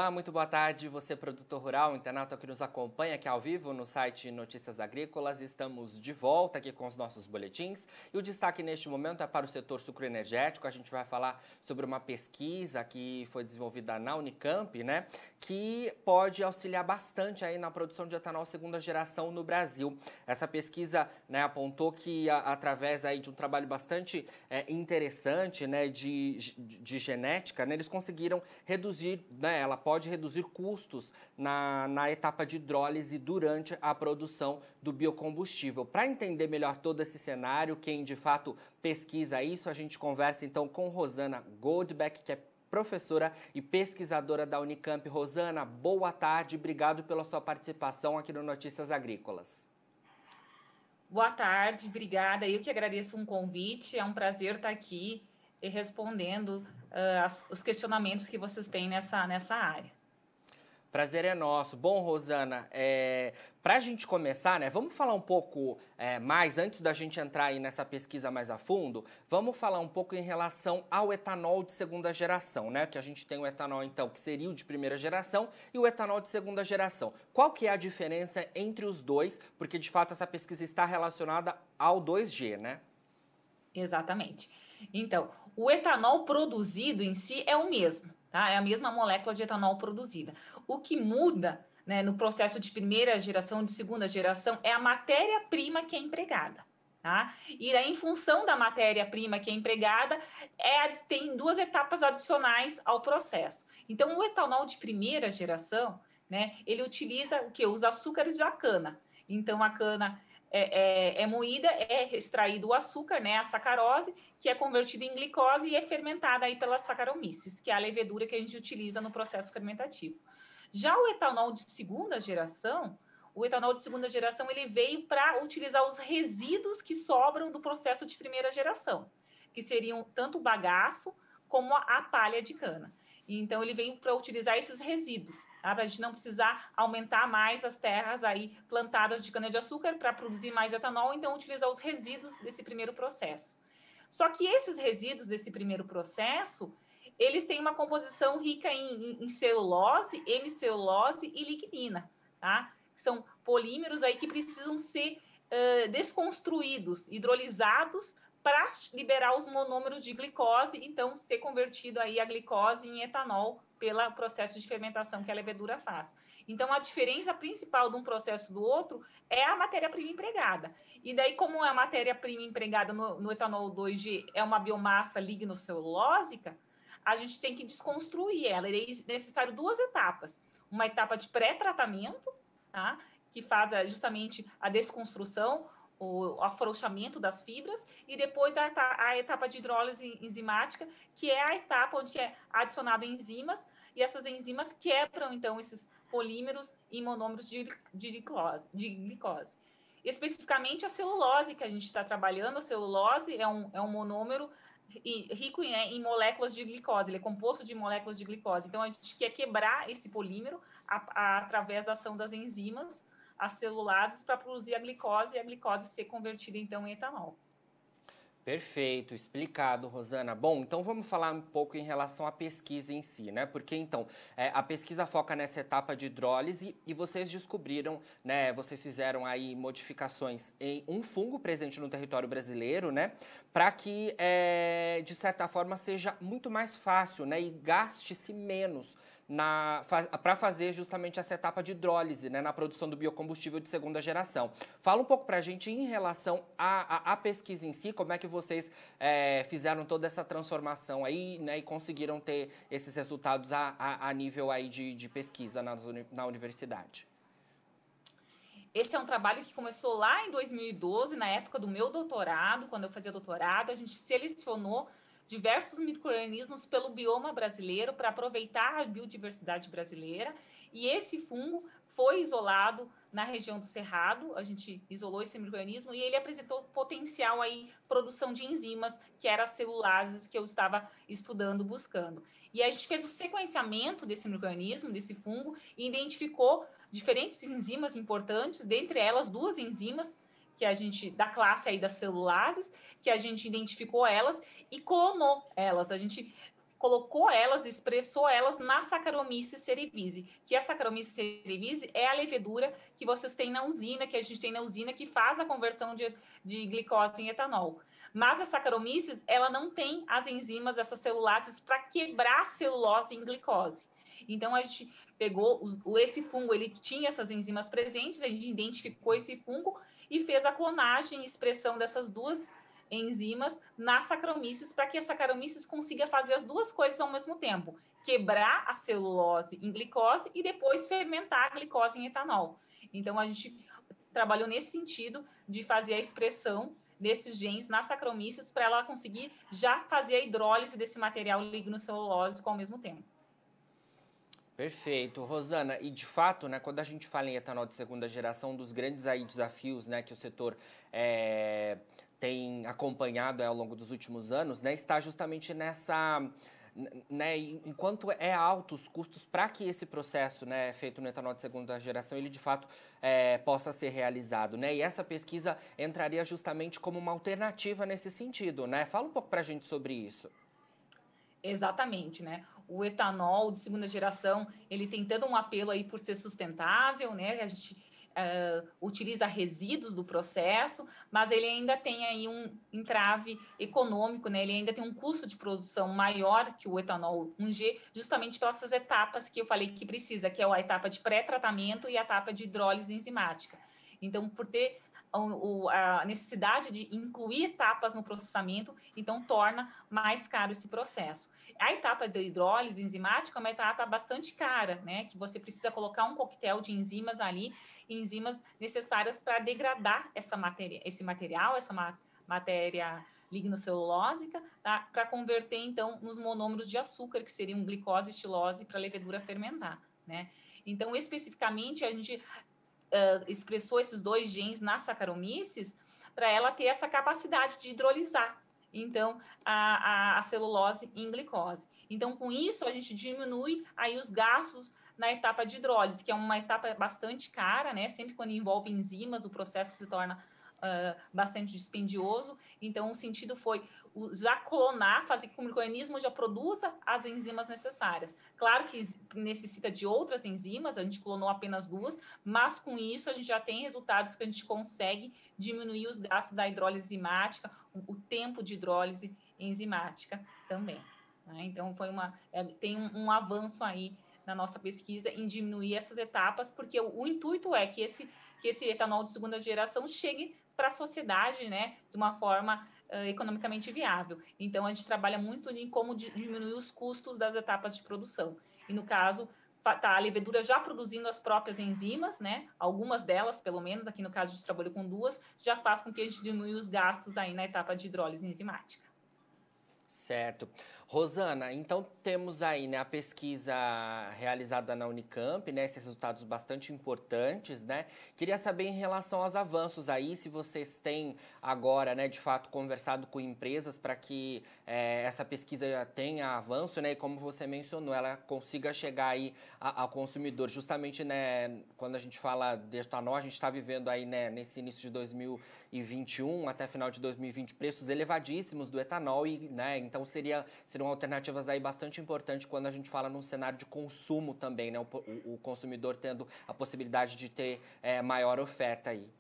Olá, muito boa tarde, você produtor rural, internauta que nos acompanha aqui ao vivo no site Notícias Agrícolas. Estamos de volta aqui com os nossos boletins e o destaque neste momento é para o setor sucroenergético. A gente vai falar sobre uma pesquisa que foi desenvolvida na Unicamp, né, que pode auxiliar bastante aí na produção de etanol segunda geração no Brasil. Essa pesquisa, né, apontou que através aí de um trabalho bastante interessante, né, de genética, né, eles conseguiram reduzir, né, ela pode reduzir custos na etapa de hidrólise durante a produção do biocombustível. Para entender melhor todo esse cenário, quem de fato pesquisa isso, a gente conversa então com Rosana Goldbeck, que é professora e pesquisadora da Unicamp. Rosana, boa tarde, obrigado pela sua participação aqui no Notícias Agrícolas. Boa tarde, obrigada. Eu que agradeço um convite, é um prazer estar aqui e respondendo os questionamentos que vocês têm nessa área. Prazer é nosso. Bom, Rosana, para a gente começar, né, vamos falar um pouco mais, antes da gente entrar aí nessa pesquisa mais a fundo, vamos falar um pouco em relação ao etanol de segunda geração, né, que a gente tem o etanol, então, que seria o de primeira geração e o etanol de segunda geração. Qual que é a diferença entre os dois? Porque, de fato, essa pesquisa está relacionada ao 2G, né? Exatamente. Então, o etanol produzido em si é o mesmo, tá? É a mesma molécula de etanol produzida. O que muda, né, no processo de primeira geração, de segunda geração, é a matéria-prima que é empregada, tá? E aí, em função da matéria-prima que é empregada, tem duas etapas adicionais ao processo. Então, o etanol de primeira geração, né, ele utiliza o quê? Os açúcares da cana. Então, a cana é moída, é extraído o açúcar, né, a sacarose, que é convertida em glicose e é fermentada aí pela Saccharomyces, que é a levedura que a gente utiliza no processo fermentativo. Já o etanol de segunda geração, ele veio para utilizar os resíduos que sobram do processo de primeira geração, que seriam tanto o bagaço como a palha de cana. Então, ele veio para utilizar esses resíduos, tá? Para a gente não precisar aumentar mais as terras aí plantadas de cana-de-açúcar para produzir mais etanol, então utilizar os resíduos desse primeiro processo. Só que esses resíduos desse primeiro processo, eles têm uma composição rica em celulose, hemicelulose e lignina, tá? São polímeros aí que precisam ser desconstruídos, hidrolisados, para liberar os monômeros de glicose, então ser convertido aí a glicose em etanol pelo processo de fermentação que a levedura faz. Então, a diferença principal de um processo do outro é a matéria-prima empregada. E daí, como a matéria-prima empregada no etanol 2G é uma biomassa lignocelulósica, a gente tem que desconstruir ela. É necessário duas etapas. Uma etapa de pré-tratamento, tá? Que faz justamente a desconstrução, o afrouxamento das fibras, e depois a etapa de hidrólise enzimática, que é a etapa onde é adicionado enzimas, e essas enzimas quebram, então, esses polímeros em monômeros de glicose. Especificamente a celulose que a gente está trabalhando, a celulose é um monômero rico em moléculas de glicose, ele é composto de moléculas de glicose. Então, a gente quer quebrar esse polímero através da ação das enzimas, as celulases, para produzir a glicose e a glicose ser convertida, então, em etanol. Perfeito, explicado, Rosana. Bom, então vamos falar um pouco em relação à pesquisa em si, né? Porque, então, a pesquisa foca nessa etapa de hidrólise e vocês descobriram, né? Vocês fizeram aí modificações em um fungo presente no território brasileiro, né? Para que, de certa forma, seja muito mais fácil, né? E gaste-se menos para fazer justamente essa etapa de hidrólise, né, na produção do biocombustível de segunda geração. Fala um pouco para a gente em relação à pesquisa em si, como é que vocês fizeram toda essa transformação aí, né, e conseguiram ter esses resultados a nível aí de pesquisa na universidade. Esse é um trabalho que começou lá em 2012, na época do meu doutorado. Quando eu fazia doutorado, a gente selecionou diversos micro-organismos pelo bioma brasileiro para aproveitar a biodiversidade brasileira, e esse fungo foi isolado na região do Cerrado. A gente isolou esse micro-organismo e ele apresentou potencial aí produção de enzimas, que eram as celulases que eu estava estudando, buscando. E a gente fez o sequenciamento desse micro-organismo, desse fungo, e identificou diferentes enzimas importantes, dentre elas duas enzimas que a gente, da classe aí das celulases, que a gente identificou elas e clonou elas. A gente colocou elas, expressou elas na Saccharomyces cerevisiae, que a Saccharomyces cerevisiae é a levedura que vocês têm na usina, que a gente tem na usina, que faz a conversão de glicose em etanol. Mas a Saccharomyces, ela não tem as enzimas, essas celulases, para quebrar a celulose em glicose. Então, a gente pegou esse fungo, ele tinha essas enzimas presentes, a gente identificou esse fungo e fez a clonagem e expressão dessas duas enzimas na Saccharomyces, para que a Saccharomyces consiga fazer as duas coisas ao mesmo tempo, quebrar a celulose em glicose e depois fermentar a glicose em etanol. Então, a gente trabalhou nesse sentido de fazer a expressão desses genes na Saccharomyces para ela conseguir já fazer a hidrólise desse material lignocelulósico ao mesmo tempo. Perfeito, Rosana. E de fato, né, quando a gente fala em etanol de segunda geração, um dos grandes aí desafios, né, que o setor tem acompanhado ao longo dos últimos anos, né, está justamente nessa, né, enquanto é alto os custos para que esse processo, né, feito no etanol de segunda geração, ele de fato possa ser realizado, né? E essa pesquisa entraria justamente como uma alternativa nesse sentido, né? Fala um pouco para a gente sobre isso. Exatamente, né? O etanol de segunda geração, ele tem todo um apelo aí por ser sustentável, né? A gente utiliza resíduos do processo, mas ele ainda tem aí um entrave econômico, né? Ele ainda tem um custo de produção maior que o etanol 1G, justamente pelas etapas que eu falei que precisa, que é a etapa de pré-tratamento e a etapa de hidrólise enzimática. Então, por ter a necessidade de incluir etapas no processamento, então torna mais caro esse processo. A etapa de hidrólise enzimática é uma etapa bastante cara, né? Que você precisa colocar um coquetel de enzimas ali, enzimas necessárias para degradar esse material, essa matéria lignocelulósica, tá? Para converter, então, nos monômeros de açúcar, que seriam glicose e estilose, para a levedura fermentar, né? Então, especificamente, a gente expressou esses dois genes na Saccharomyces para ela ter essa capacidade de hidrolisar, então, a celulose em glicose. Então, com isso, a gente diminui aí os gastos na etapa de hidrólise, que é uma etapa bastante cara, né? Sempre quando envolve enzimas, o processo se torna bastante dispendioso. Então, o sentido foi já clonar, fazer com que o organismo já produza as enzimas necessárias. Claro que necessita de outras enzimas, a gente clonou apenas duas, mas com isso a gente já tem resultados que a gente consegue diminuir os gastos da hidrólise enzimática, o tempo de hidrólise enzimática também. Né? Então, tem um avanço aí na nossa pesquisa em diminuir essas etapas, porque o intuito é que esse etanol de segunda geração chegue para a sociedade, né, de uma forma economicamente viável. Então, a gente trabalha muito em como diminuir os custos das etapas de produção. E, no caso, tá a levedura já produzindo as próprias enzimas, né? Algumas delas, pelo menos, aqui no caso a gente trabalhou com duas, já faz com que a gente diminua os gastos aí na etapa de hidrólise enzimática. Certo. Rosana, então temos aí, né, a pesquisa realizada na Unicamp, né, esses resultados bastante importantes, né? Queria saber em relação aos avanços aí, se vocês têm agora, né, de fato, conversado com empresas para que essa pesquisa tenha avanço, né? E como você mencionou, ela consiga chegar aí ao consumidor. Justamente, né, quando a gente fala de etanol, a gente está vivendo aí, né, nesse início de 2021 até final de 2020, preços elevadíssimos do etanol e, né, então seriam alternativas aí bastante importantes quando a gente fala num cenário de consumo também, né? O consumidor tendo a possibilidade de ter maior oferta aí.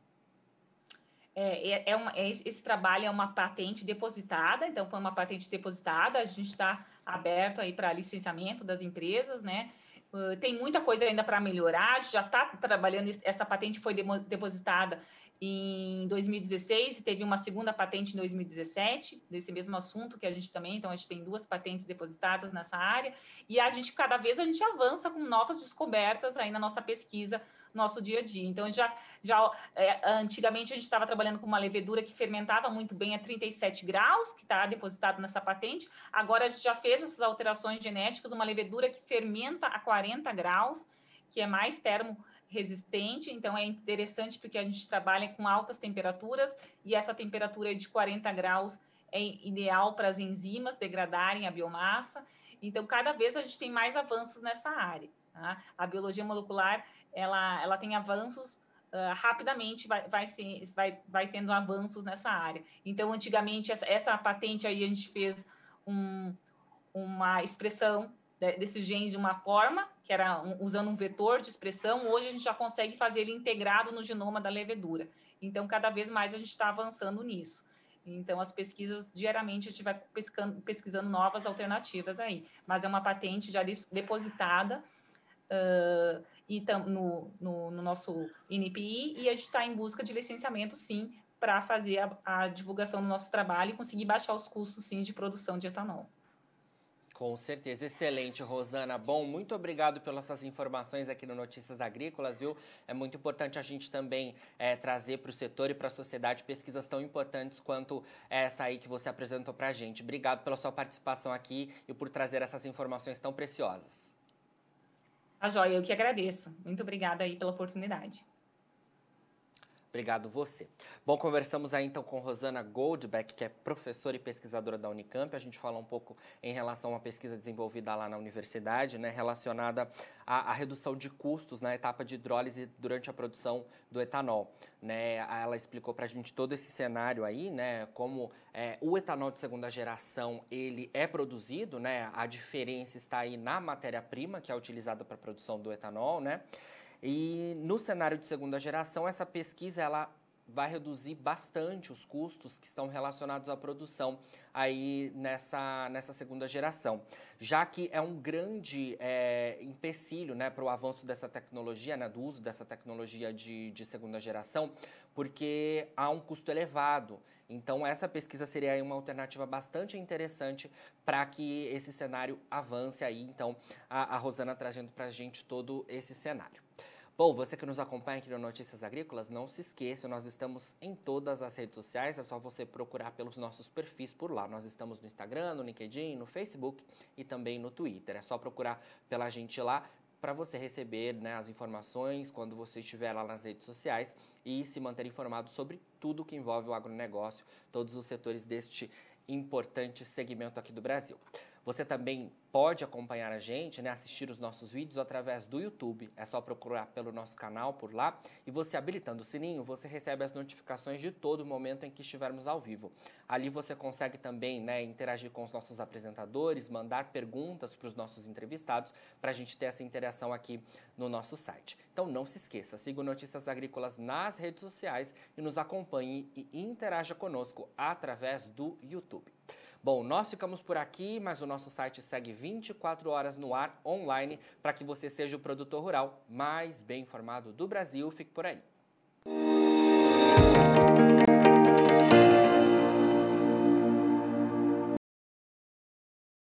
Esse trabalho é uma patente depositada, então foi uma patente depositada, a gente está aberto aí para licenciamento das empresas, né? Tem muita coisa ainda para melhorar, a gente já está trabalhando, essa patente foi depositada em 2016 e teve uma segunda patente em 2017, desse mesmo assunto que a gente também, então a gente tem duas patentes depositadas nessa área, e cada vez a gente avança com novas descobertas aí na nossa pesquisa, nosso dia a dia. Então, antigamente a gente estava trabalhando com uma levedura que fermentava muito bem a 37 graus, que está depositado nessa patente. Agora a gente já fez essas alterações genéticas, uma levedura que fermenta a 40 graus, que é mais termorresistente. Então, é interessante porque a gente trabalha com altas temperaturas e essa temperatura de 40 graus é ideal para as enzimas degradarem a biomassa. Então, cada vez a gente tem mais avanços nessa área. Tá? A biologia molecular ela tem avanços rapidamente, vai tendo avanços nessa área. Então, antigamente, essa patente aí a gente fez uma expressão desses genes de uma forma, que era usando um vetor de expressão. Hoje a gente já consegue fazer ele integrado no genoma da levedura. Então, cada vez mais a gente está avançando nisso. Então, as pesquisas, diariamente, a gente vai pesquisando novas alternativas aí. Mas é uma patente já depositada no nosso INPI, e a gente está em busca de licenciamento, sim, para fazer a divulgação do nosso trabalho e conseguir baixar os custos, sim, de produção de etanol. Com certeza, excelente, Rosana. Bom, muito obrigado pelas suas informações aqui no Notícias Agrícolas, viu? É muito importante a gente também trazer para o setor e para a sociedade pesquisas tão importantes quanto essa aí que você apresentou para a gente. Obrigado pela sua participação aqui e por trazer essas informações tão preciosas. A joia, eu que agradeço. Muito obrigada aí pela oportunidade. Obrigado você. Bom, conversamos aí então com Rosana Goldbeck, que é professora e pesquisadora da Unicamp. A gente fala um pouco em relação a uma pesquisa desenvolvida lá na universidade, né, relacionada à redução de custos na etapa de hidrólise durante a produção do etanol. Né? Ela explicou para a gente todo esse cenário aí, né, como o etanol de segunda geração ele é produzido, né, a diferença está aí na matéria-prima que é utilizada para a produção do etanol, né? E no cenário de segunda geração, essa pesquisa ela vai reduzir bastante os custos que estão relacionados à produção aí nessa segunda geração, já que é um grande empecilho, né, para o avanço dessa tecnologia, né, do uso dessa tecnologia de segunda geração, porque há um custo elevado. Então, essa pesquisa seria aí uma alternativa bastante interessante para que esse cenário avance aí. Então, a Rosana trazendo para a gente todo esse cenário. Bom, você que nos acompanha aqui no Notícias Agrícolas, não se esqueça, nós estamos em todas as redes sociais, é só você procurar pelos nossos perfis por lá. Nós estamos no Instagram, no LinkedIn, no Facebook e também no Twitter. É só procurar pela gente lá para você receber, né, as informações quando você estiver lá nas redes sociais e se manter informado sobre tudo que envolve o agronegócio, todos os setores deste importante segmento aqui do Brasil. Você também pode acompanhar a gente, né, assistir os nossos vídeos através do YouTube. É só procurar pelo nosso canal por lá e você habilitando o sininho, você recebe as notificações de todo momento em que estivermos ao vivo. Ali você consegue também, né, interagir com os nossos apresentadores, mandar perguntas para os nossos entrevistados, para a gente ter essa interação aqui no nosso site. Então não se esqueça, siga o Notícias Agrícolas nas redes sociais e nos acompanhe e interaja conosco através do YouTube. Bom, nós ficamos por aqui, mas o nosso site segue 24 horas no ar, online, para que você seja o produtor rural mais bem informado do Brasil. Fique por aí.